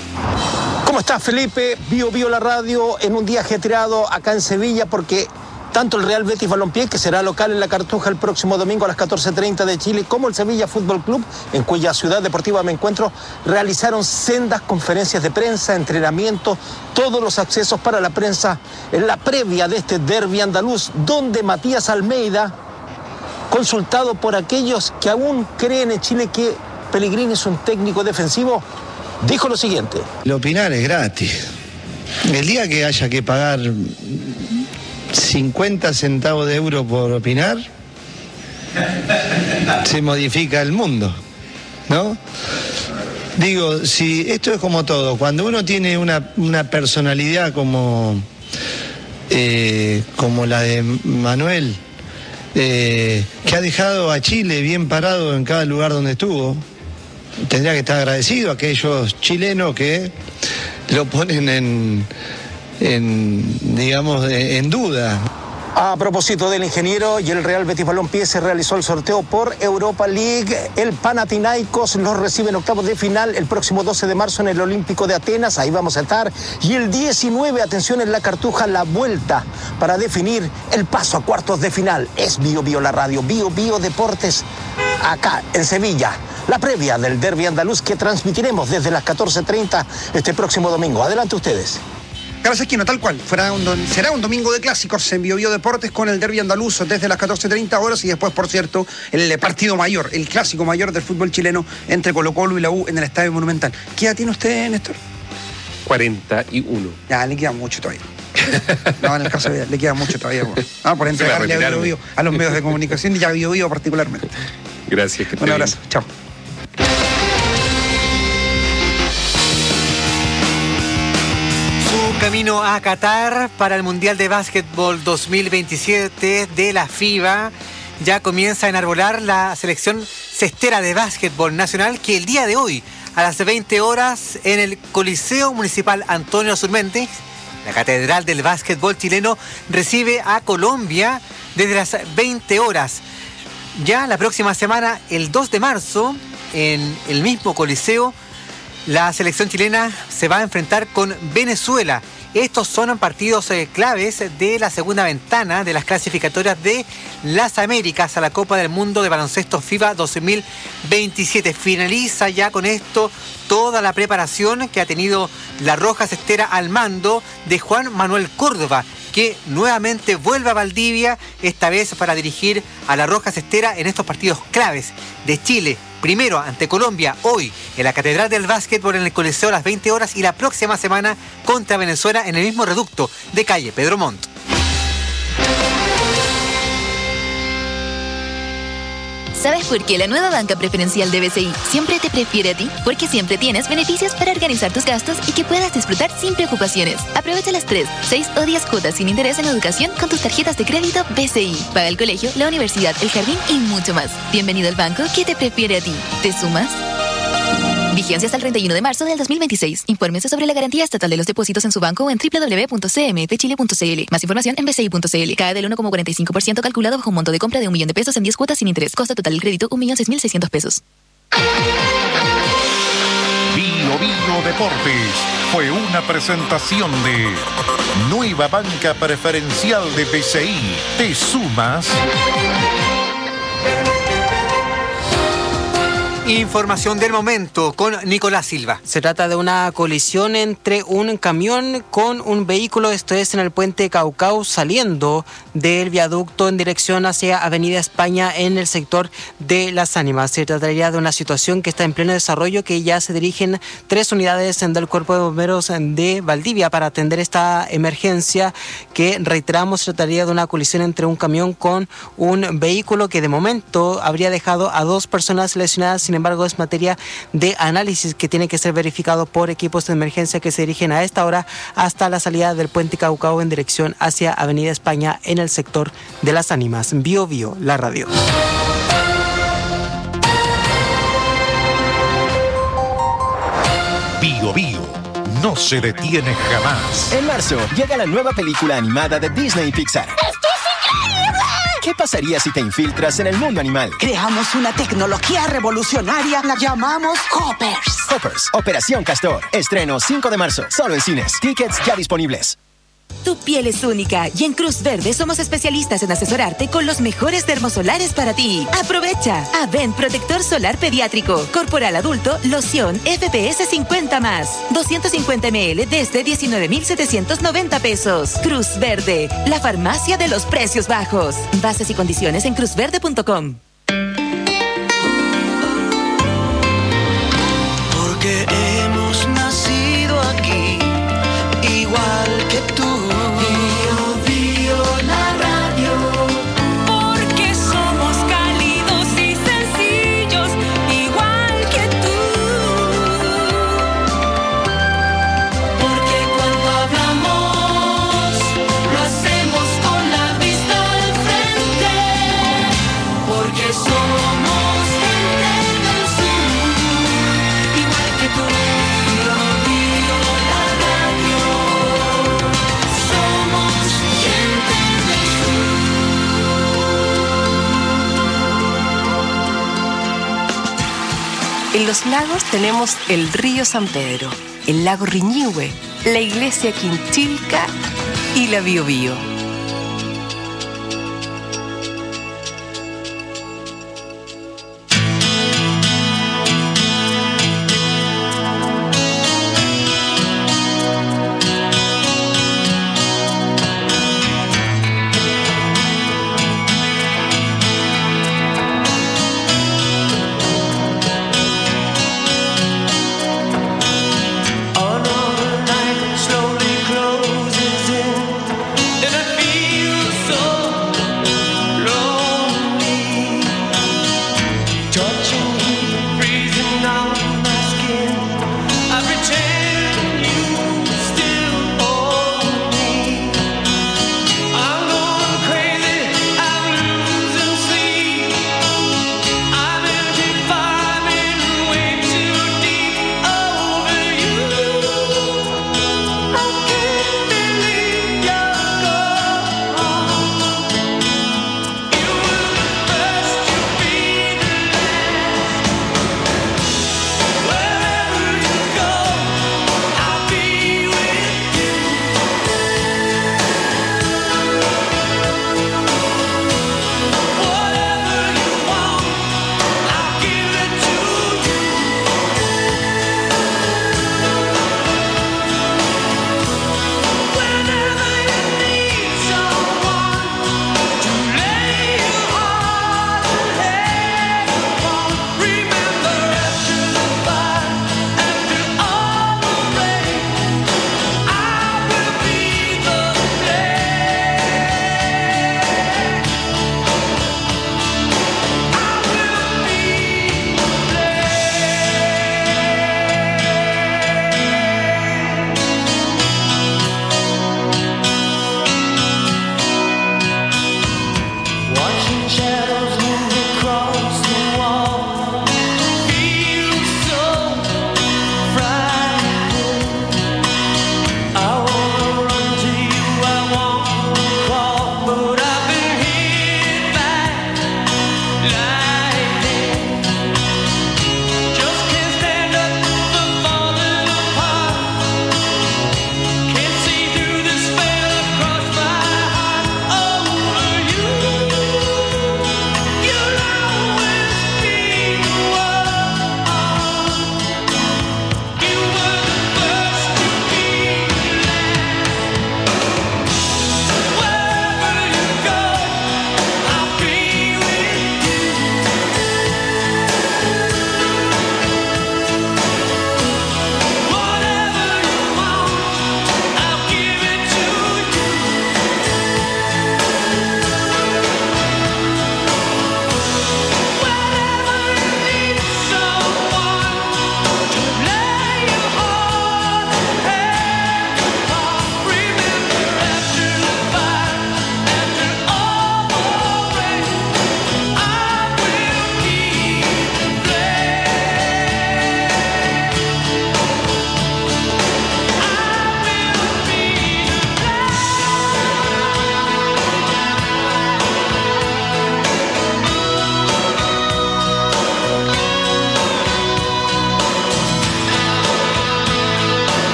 ¿Cómo estás, Felipe? Bio la radio en un día ajetreado acá en Sevilla, porque tanto el Real Betis Balompié, que será local en la Cartuja el próximo domingo a las 14:30 de Chile, como el Sevilla Fútbol Club, en cuya ciudad deportiva me encuentro, realizaron sendas conferencias de prensa, entrenamiento, todos los accesos para la prensa en la previa de este derbi andaluz, donde Matías Almeida, consultado por aquellos que aún creen en Chile que Pellegrini es un técnico defensivo, dijo lo siguiente. El opinar es gratis. El día que haya que pagar 50 centavos de euro por opinar, se modifica el mundo, ¿no? Digo, si esto es como todo, cuando uno tiene una personalidad como la de Manuel, que ha dejado a Chile bien parado en cada lugar donde estuvo, tendría que estar agradecido a aquellos chilenos que lo ponen en duda. A propósito del ingeniero y el Real Betis Balompié, se realizó el sorteo por Europa League. El Panathinaikos los recibe en octavos de final el próximo 12 de marzo en el Olímpico de Atenas. Ahí vamos a estar. Y el 19, atención, en la Cartuja, la vuelta para definir el paso a cuartos de final. Es Bio la radio, Bio Deportes, acá en Sevilla. La previa del derbi andaluz que transmitiremos desde las 14:30 este próximo domingo. Adelante ustedes. Gracias, Kino, tal cual. Será un domingo de clásicos en Bio Deportes con el derbi andaluz desde las 14:30 horas y después, por cierto, el partido mayor, el clásico mayor del fútbol chileno entre Colo-Colo y la U en el Estadio Monumental. ¿Qué edad tiene usted, Néstor? 41. Ya, le queda mucho todavía. No, en el caso de le queda mucho todavía. Por entregarle a los medios de comunicación y a Bio particularmente. Gracias. Un abrazo. Chao. Camino a Qatar para el Mundial de Básquetbol 2027 de la FIBA. Ya comienza a enarbolar la selección cestera de básquetbol nacional, que el día de hoy, a las 20 horas, en el Coliseo Municipal Antonio Surmente, la catedral del básquetbol chileno, recibe a Colombia desde las 20 horas. Ya la próxima semana, el 2 de marzo, en el mismo Coliseo, la selección chilena se va a enfrentar con Venezuela. Estos son partidos claves de la segunda ventana de las clasificatorias de las Américas a la Copa del Mundo de Baloncesto FIBA 2027. Finaliza ya con esto toda la preparación que ha tenido la Roja Cestera al mando de Juan Manuel Córdoba, que nuevamente vuelve a Valdivia, esta vez para dirigir a la Roja Cestera en estos partidos claves de Chile. Primero ante Colombia, hoy en la Catedral del Básquetbol en el Coliseo a las 20 horas y la próxima semana contra Venezuela en el mismo reducto de calle Pedro Montt. ¿Sabes por qué la nueva banca preferencial de BCI siempre te prefiere a ti? Porque siempre tienes beneficios para organizar tus gastos y que puedas disfrutar sin preocupaciones. Aprovecha las 3, 6 o 10 cuotas sin interés en educación con tus tarjetas de crédito BCI. Paga el colegio, la universidad, el jardín y mucho más. Bienvenido al banco que te prefiere a ti. ¿Te sumas? Vigencia hasta el 31 de marzo del 2026. Infórmese sobre la garantía estatal de los depósitos en su banco o en www.cmfchile.cl. Más información en bci.cl. CAE del 1,45% calculado bajo un monto de compra de $1.000.000 en 10 cuotas sin interés. Costo total del crédito $1.006.600. Bio Bio Deportes fue una presentación de Nueva Banca Preferencial de BCI. ¿Te sumas? Información del momento con Nicolás Silva. Se trata de una colisión entre un camión con un vehículo, esto es en el puente Caucao, saliendo del viaducto en dirección hacia Avenida España en el sector de Las Ánimas. Se trataría de una situación que está en pleno desarrollo, que ya se dirigen 3 unidades del Cuerpo de Bomberos de Valdivia para atender esta emergencia, que reiteramos, se trataría de una colisión entre un camión con un vehículo que de momento habría dejado a 2 personas lesionadas. Sin embargo, es materia de análisis que tiene que ser verificado por equipos de emergencia que se dirigen a esta hora hasta la salida del puente Caucao en dirección hacia Avenida España en el sector de Las Ánimas. Bio Bio, la radio. Bio Bio no se detiene jamás. En marzo llega la nueva película animada de Disney y Pixar. ¡Esto es increíble! ¿Qué pasaría si te infiltras en el mundo animal? Creamos una tecnología revolucionaria, la llamamos Hoppers. Hoppers, Operación Castor. Estreno 5 de marzo, solo en cines. Tickets ya disponibles. Tu piel es única y en Cruz Verde somos especialistas en asesorarte con los mejores termosolares para ti. Aprovecha. Avent Protector Solar Pediátrico. Corporal Adulto, loción FPS 50+. 250 ml desde $19,790. Cruz Verde, la farmacia de los precios bajos. Bases y condiciones en cruzverde.com. Porque hemos nacido aquí, igual que tú. En Los Lagos tenemos el río San Pedro, el lago Riñihue, la iglesia Quinchilca y la Bio Bio. Another night slowly closes in.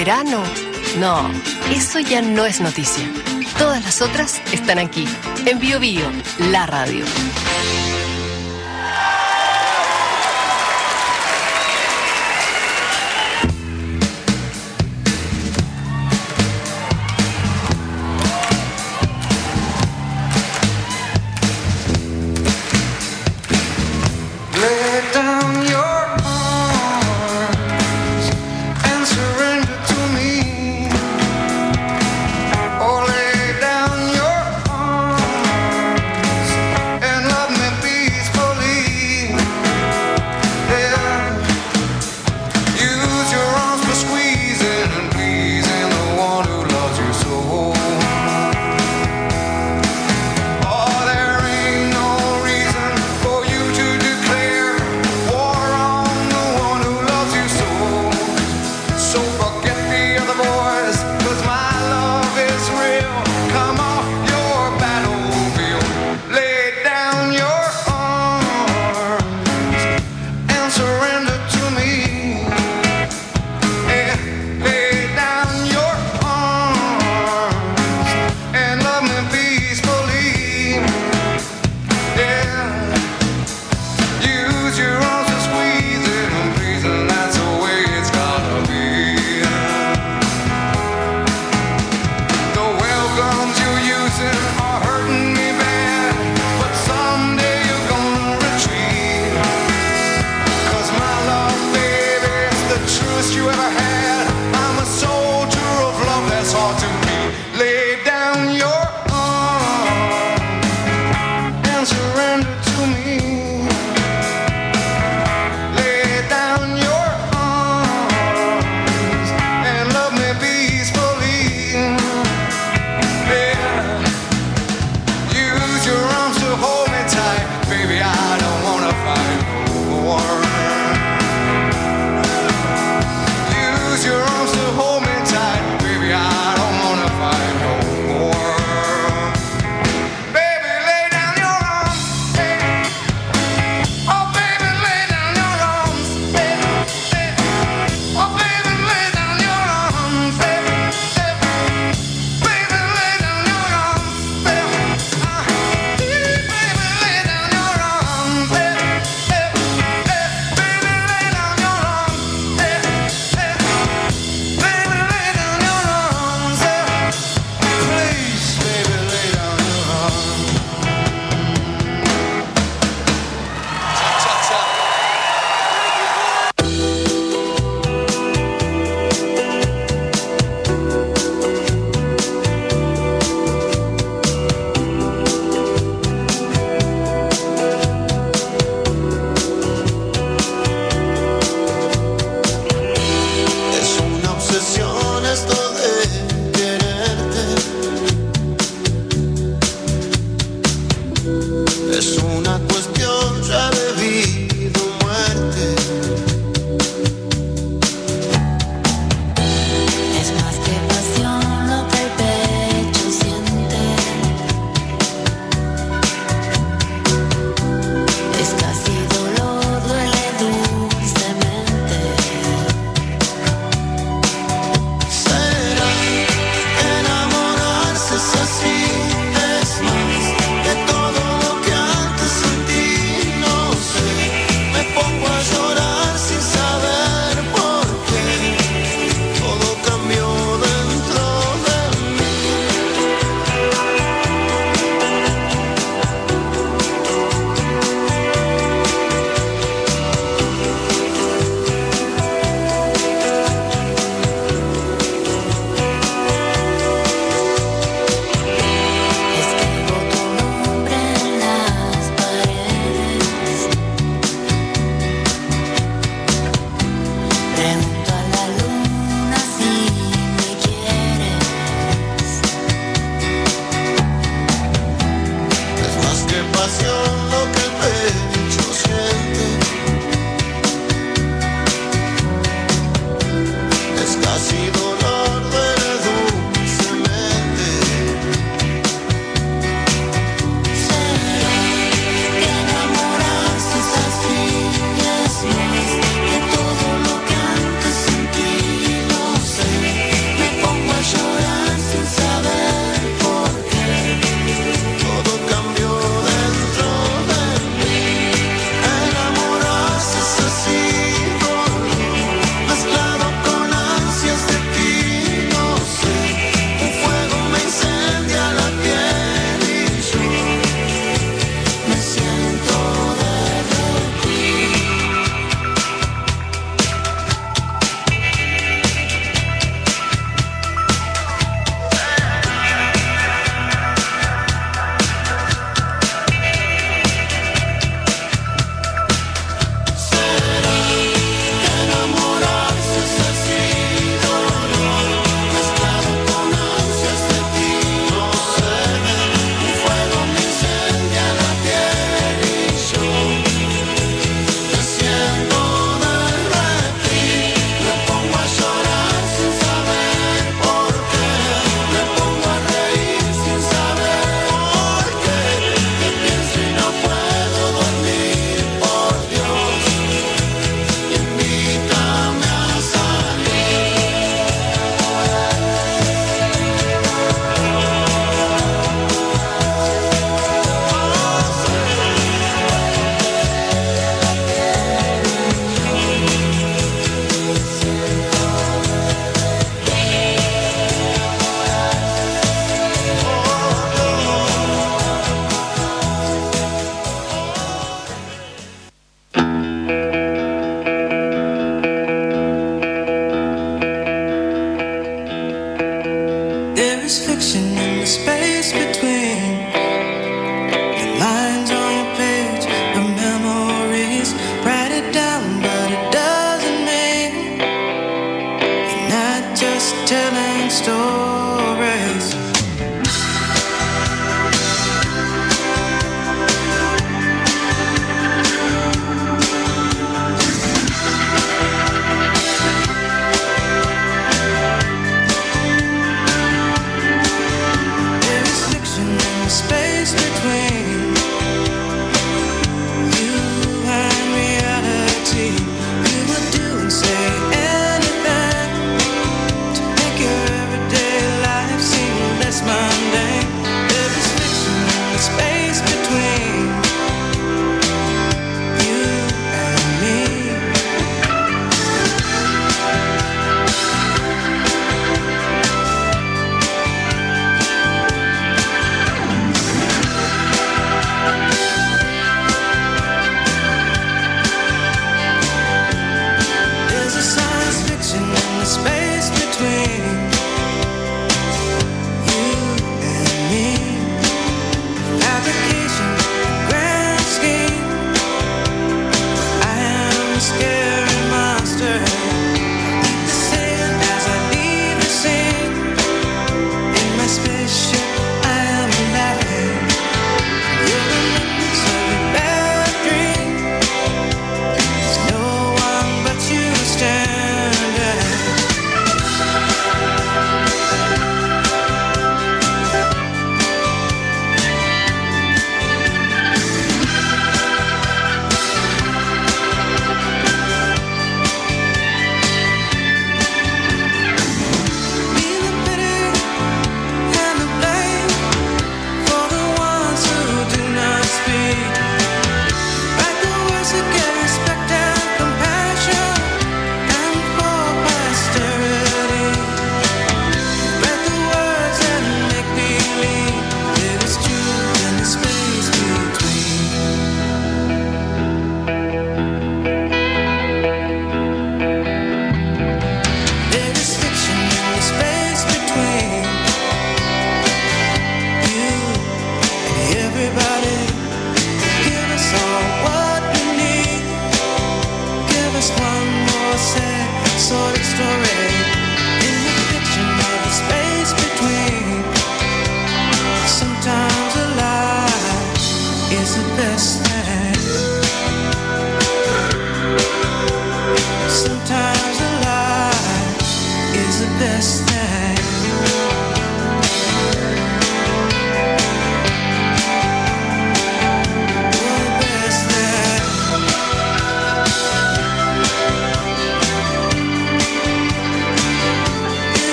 verano. No, eso ya no es noticia. Todas las otras están aquí, en Bio Bio, la radio.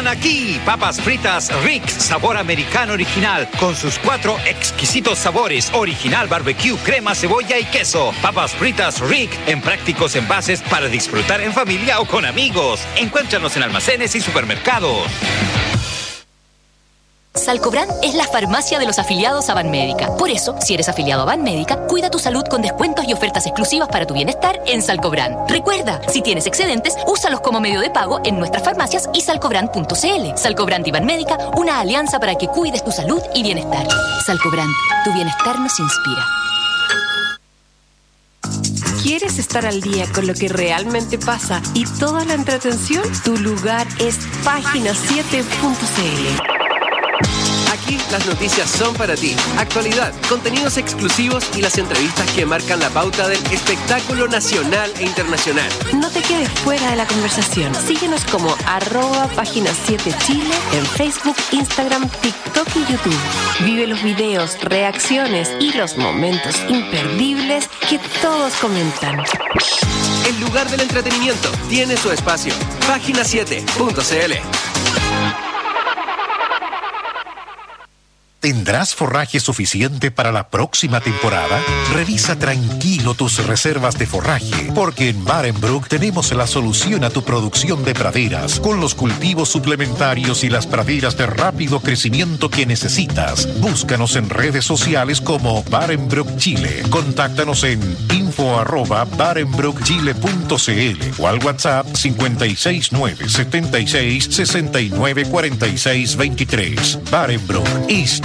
Están aquí papas fritas Rick sabor americano original con sus 4 exquisitos sabores: original, barbecue, crema, cebolla y queso. Papas fritas Rick en prácticos envases para disfrutar en familia o con amigos. Encuéntranos en almacenes y supermercados. Salcobran es la farmacia de los afiliados a Banmédica. Por eso, si eres afiliado a Banmédica, cuida tu salud con descuentos y ofertas exclusivas para tu bienestar en Salcobran. Recuerda, si tienes excedentes, úsalos como medio de pago en nuestras farmacias y salcobran.cl. Salcobran y Banmédica, una alianza para que cuides tu salud y bienestar. Salcobran, tu bienestar nos inspira. ¿Quieres estar al día con lo que realmente pasa y toda la entretención? Tu lugar es página7.cl. Aquí las noticias son para ti. Actualidad, contenidos exclusivos y las entrevistas que marcan la pauta del espectáculo nacional e internacional. No te quedes fuera de la conversación. Síguenos como @página7chile en Facebook, Instagram, TikTok y YouTube. Vive los videos, reacciones y los momentos imperdibles que todos comentan. El lugar del entretenimiento tiene su espacio. Página7.cl. ¿Tendrás forraje suficiente para la próxima temporada? Revisa tranquilo tus reservas de forraje, porque en Barenbroek tenemos la solución a tu producción de praderas, con los cultivos suplementarios y las praderas de rápido crecimiento que necesitas. Búscanos en redes sociales como Barenbroek Chile. Contáctanos en info@barenbroekchile.cl o al WhatsApp 56976694623. Barenbroek